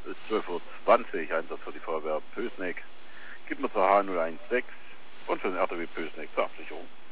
ist 12:20 Uhr, Einsatz für die Feuerwehr Pößneck. Gib mir zur H016 und für den RTW Pößneck zur Absicherung.